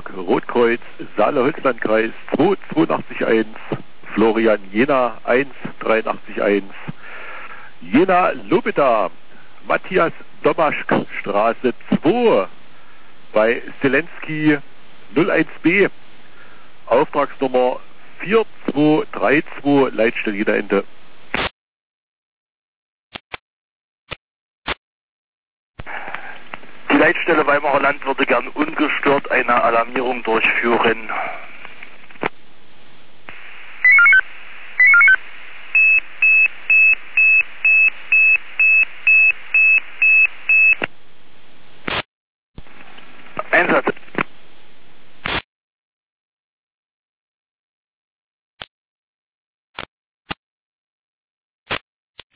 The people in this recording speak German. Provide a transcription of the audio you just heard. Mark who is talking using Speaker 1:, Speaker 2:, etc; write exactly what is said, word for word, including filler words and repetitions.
Speaker 1: Nürnberg, Rotkreuz, Saale-Holzlandkreis zwei zwei acht eins, Florian Jena eins drei acht eins, Jena Lobeda, Matthias Domaschk Straße zwei bei Zelensky null eins B, Auftragsnummer vier zwei drei zwei, Leitstelle Jena Ende.
Speaker 2: Die Leitstelle Weimarer Land würde gern ungestört eine Alarmierung durchführen.